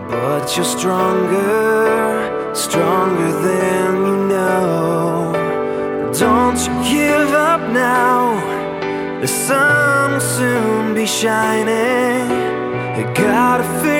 but you're stronger, stronger than you know. Don't you give up now, the sun will soon be shining. You gotta figure